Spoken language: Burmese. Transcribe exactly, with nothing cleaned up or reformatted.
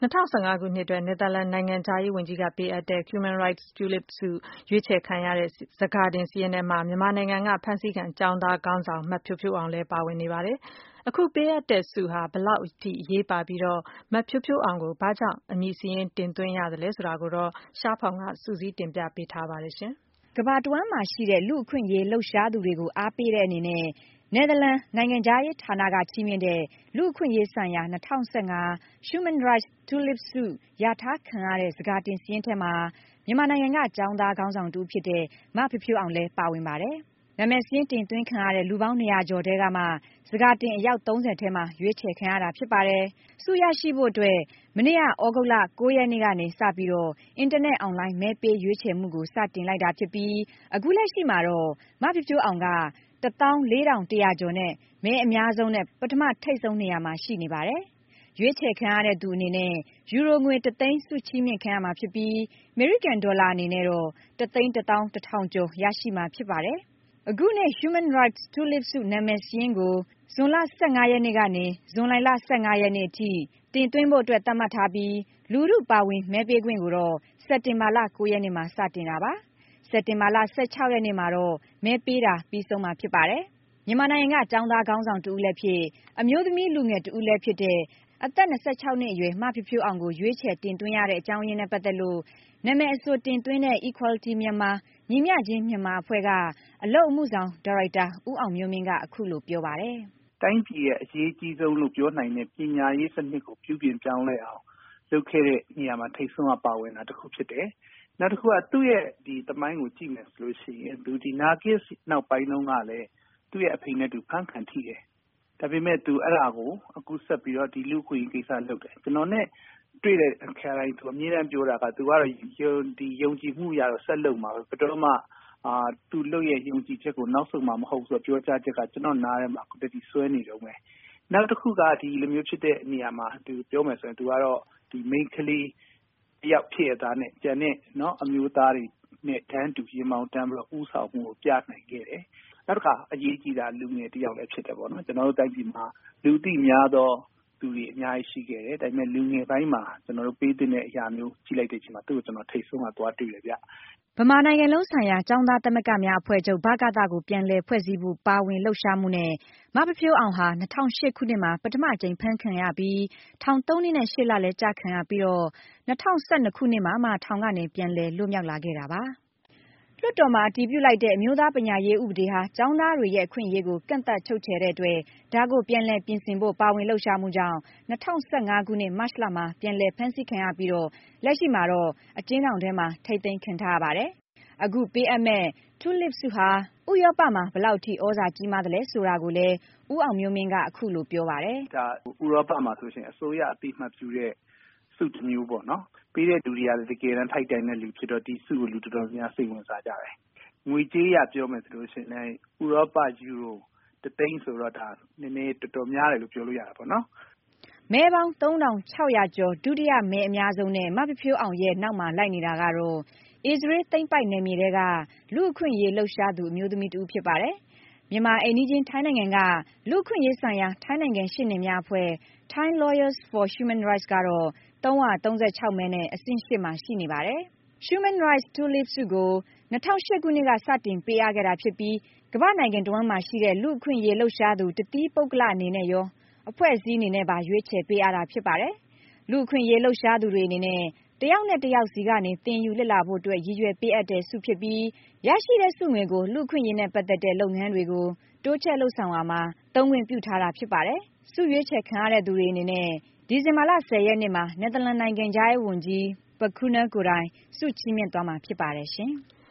၂၀၁၅ ခုနှစ်အတွက် နယ်သာလန်နိုင်ငံခြားရေးဝန်ကြီးကပေးအပ်တဲ့ Human Rights Tulip ဆုရွေးချယ်ခံရတဲ့ ဆန်ကာတင်စာရင်းထဲမှာ မြန်မာနိုင်ငံက ဖမ်းဆီးခံကျောင်းသားခေါင်းဆောင် မဖြိုးဖြိုးအောင်လည်းပါဝင်နေပါတယ်။ အခုပေးအပ်တဲ့ဆုဟာ ဘယ်လောက်ထိအရေးပါပြီးတော့ မဖြိုးဖြိုးအောင်ကို ဘာကြောင့်အမည်စာရင်းတင်သွင်းရသလဲဆိုတာကိုတော့ ရှားဖောင်က စုစည်းတင်ပြပေးထားပါတယ်ရှင်။ ကမ္ဘာတဝှမ်းမှာရှိတဲ့လူ့အခွင့်အရေးလှုပ်ရှားသူတွေကိုအားပေးတဲ့အနေနဲ့ နယ်သာလန်နိုင်ငံခြားရေးဌာနကချီးမြှင့်တဲ့ လူ့အခွင့်အရေးဆိုင်ရာ ၂၀၁၅ Human Rights Tulip ဆုရထားခံရတဲ့ ဆန်ကာတင်စာရင်းထဲမှာ မြန်မာနိုင်ငံက ကျောင်းသားခေါင်းဆောင်တဦးဖြစ်တဲ့ မဖြိုးဖြိုးအောင်လည်းပါဝင်ပါတယ်။ နာမည်စာရင်းတင်သွင်းခံရတဲ့လူပေါင်း ၂၀၀ ကျော်ထဲကမှ ဆန်ကာတင်အယောက် ၃၀ ထဲမှာရွေးချယ်ခံရတာဖြစ်ပါတယ်။ ဆုရရှိဖို့အတွက် မနေ့က သြဂုတ်လ ၉ ရက်နေ့ကနေစပြီးတော့ အင်တာနက်အွန်လိုင်းမဲပေးရွေးချယ်မှုကိုစတင်လိုက်တာဖြစ်ပြီး အခုလက်ရှိမှာတော့ မဖြိုးဖြိုးအောင်က ၁သောင်း လေးထောင် တစ်ရာကျော်နဲ့ မဲအများဆုံးနဲ့ပထမထိပ်ဆုံးနေရာမှာရှိနေပါတယ်။ ရွေးချယ်ခံရတဲ့သူအနေနဲ့ ယူရိုငွေ တစ်သိန်းဆုချီးမြှင့်ခံရမှာဖြစ်ပြီး အမေရိကန်ဒေါ်လာအနေနဲ့တော့ တစ်သိန်းတစ်သောင်းတစ်ထောင်ကျော်ရရှိမှာဖြစ်ပါတယ်။ အခုနှစ် Human Rights Tulip ဆုနာမည်စာရင်းကို ဇွန်လ ၁၅ ရက်နေ့ကနေ ဇူလိုင်လ ၁၅ ရက်နေ့အထိတင်သွင်းဖို့အတွက်သတ်မှတ်ထားပြီး လူထုပါဝင်မဲပေးခွင့်ကိုတော့ စက်တင်ဘာလ ၉ ရက်နေ့မှာစတင်တာပါ။ စက်တင်ဘာလ ၁၆ ရက်နေ့မှာတော့မဲပေးတာပြီးဆုံးမှာဖြစ်ပါတယ်။ မြန်မာနိုင်ငံကကျောင်းသားခေါင်းဆောင်တဦးလည်းဖြစ် အမျိုးသမီးလူငယ်တဦးလည်းဖြစ်တဲ့ အသက် ၂၆ နှစ်အရွယ် မဖြိုးဖြိုးအောင်ကိုရွေးချယ်တင်သွင်းရတဲ့အကြောင်းရင်းနဲ့ပတ်သက်လို့ နာမည်အဆိုတင်သွင်းတဲ့ Equality Myanmar ညီမျှခြင်းမြန်မာအဖွဲ့ကအလုပ်အမှုဆောင်ဒါရိုက်တာ ဦးအောင်မျိုးမင်းကအခုလိုပြောပါတယ်။ “တိုင်းပြည်ရဲ့အရေးကြီးဆုံးလို့ပြောနိုင်တဲ့ပညာရေးစနစ်ကိုပြုပြင်ပြောင်းလဲအောင်လုပ်ခဲ့တဲ့နေရာမှာထိပ်ဆုံးကပါဝင်တာတခုဖြစ်တယ်။ နောက်တခုကသူ့ရဲ့ဒီသမိုင်းကိုကြည့်မယ်ဆိုလို့ရှိရင်သူဒီနာဂစ်နောက်ပိုင်းတုန်းကလည်းသူ့ရဲ့အဖေနဲ့သူဖမ်းခံထိတယ်။ ဒါပေမဲ့သူအဲ့ဒါကိုအခုဆက်ပြီးတော့ဒီလူ့အခွင့်အရေးကိစ္စလုပ်တယ်။ကျွန်တော်နဲ့တွေ့တဲ့အခါတိုင်းသူအမြဲတမ်းပြောတာကသူကတော့ဒီယုံကြည်မှုရတော့ဆက်လုပ်မှာပဲဘယ်တော့မှအာသူလုပ်ရဲ့ယုံကြည်ချက်ကိုနောက်ဆုတ်မှာမဟုတ်ဆိုပြောကြားချက်ကကျွန်တော်နားထဲမှာအခုတည်းစွဲနေတော့မယ်။နောက်တစ်ခုကဒီလိုမျိုးဖြစ်တဲ့နေရာမှာသူပြောမယ်ဆိုရင်သူကတော့ဒီ main ကလေးတယောက်ဖြစ်ရသားနဲ့ကျန်တဲ့နော်အမျိုးသားတွေနဲ့တန်းတူရင်မောင်တန်းပြီးတော့ဦးဆောင်မှုကိုပြနိုင်ခဲ့တယ်။နောက်တစ်ခါအရေးကြီးတာလူငယ်တယောက်လည်းဖြစ်တယ်ပေါ့နော်ကျွန်တော်တို့တိုင်းပြည်မှာလူသိများသောသူတွေအများကြီးရှိခဲ့တယ်။ဒါပေမဲ့လူငယ်ပိုင်းမှာကျွန်တော်တို့ပေးတဲ့အရာမျိုးကြည့်လိုက်တဲ့အချိန်မှာသူ့ကိုကျွန်တော်ထိတ်ဆုံးကသွားတွေ့တယ်ဗျ။ဗမာနိုင်ငံလုံးဆိုင်ရာကျောင်းသားသမဂ္ဂများအဖွဲ့ချုပ် ဗကသကိုပြန်လည်ဖွဲ့စည်းဖို့ပါဝင်လှုပ်ရှားမှုနဲ့မဖြိုးဖြိုးအောင်ဟာ၂၀၀၈ခုနှစ်မှာပထမကြိမ်ဖမ်းခံရပြီးထောင်သုံးနှစ်နဲ့ရှစ်လလည်းကျခံရပြီးတော့၂၀၁၂ခုနှစ်မှာမှထောင်ကနေပြန်လည်လွတ်မြောက်လာခဲ့တာပါ။လွှတ်တော်မှာအတည်ပြုလိုက်တဲ့အမျိုးသားပညာရေးဥပဒေဟာကျောင်းသားတွေရဲ့အခွင့်အရေးကိုကန့်သတ်ချုပ်ချယ်တဲ့အတွက်ဒါကိုပြန်လည်ပြင်ဆင်ဖို့ပါဝင်လှုပ်ရှားမှုကြောင့်၂၀၁၅ခုနှစ်မတ်လမှာပြန်လည်ဖမ်းဆီးခံရပြီးတော့လက်ရှိမှာတော့အကျဉ်းထောင်ထဲမှာထိန်းသိမ်းခံထားရပါတယ်။အခုပေးအပ်မဲ့ Tulip ဆုဟာဥရောပမှာဘယ်လောက်ထိဩဇာကြီးမားသလဲဆိုတာကိုလည်းဦးအောင်မျိုးမင်းကအခုလိုပြောပါတယ်။ဒါဥရောပမှာဆိုရှင်အစိုးရအသိမှတ်ပြုတဲ့ဆုတစ်မျိုးပေါ့နော်။ပေးတဲ့လူတွေကလည်းတကယ်တမ်းထိုက်တိုင်တဲ့လူဖြစ်တော့ဒီဆုကိုလူတော်တော်များစိတ်ဝင်စားကြတယ်။ငွေကြေးရပြောမယ်ဆိုလို့ရှိရင်ဥရောပယူရိုတသိန်းဆိုတော့ဒါနည်းနည်းတော်တော်များတယ်လို့ပြောလို့ရတာပေါ့နော်။မဲပေါင်းသုံးထောင်ခြောက်ရာကျော်ဒုတိယမဲအများဆုံးနဲ့မဖြိုးဖြိုးအောင်ရဲ့နောက်မှာလိုက်နေတာကတော့အစ္စရေးသိမ်းပိုက်နယ်မြေထဲကလူ့အခွင့်အရေးလှုပ်ရှားသူအမျိုးသမီးတဦးဖြစ်ပါတယ်။မြန်မာအိမ်နီးချင်းထိုင်းနိုင်ငံကလူ့အခွင့်အရေးဆိုင်ရာထိုင်းနိုင်ငံရှေ့နေများအဖွဲ့ Thai Lawyers for Human Rights ကတော့သုံးရာသုံးဆယ်ခြောက်မဲနဲ့အဆင့်ရှစ်မှာရှိနေပါတယ်။ Human Rights Tulip ဆုကို၂၀၀၈ခုနှစ်ကစတင်ပေးအပ်ခဲ့တာဖြစ်ပြီးကမ္ဘာနိုင်ငံတဝှမ်းမှာရှိတဲ့လူ့အခွင့်အရေးလှုပ်ရှားသူတသီးပုဂ္ဂလအနေနဲ့ရောအဖွဲ့အစည်းအနေနဲ့ပါရွေးချယ်ပေးအပ်တာဖြစ်ပါတယ်။လူ့အခွင့်အရေးလှုပ်ရှားသူတွေအနေနဲ့တယောက်နဲ့တယောက်စီကနေသင်ယူလေ့လာဖို့အတွက်ရည်ရွယ်ပေးအပ်တဲ့ဆုဖြစ်ပြီးရရှိတဲ့ဆုငွေကိုလူ့အခွင့်အရေးနဲ့ပတ်သက်တဲ့လုပ်ငန်းတွေကိုတိုးချဲ့လုပ်ဆောင်ရာမှာသုံးခွင့်ပြုထားတာဖြစ်ပါတယ်။ဆုရွေးချယ်ခံရတဲ့သူတွေအနေနဲ့ဒီဇင်ဘာလ၁၀ရက်နေ့မှာနယ်သာလန်နိုင်ငံခြားရေးဝန်ကြီး Baqeuna ကိုယ်တိုင်ဆုချီးမြှင့်သွားမှာဖြစ်ပါတယ်ရှင်။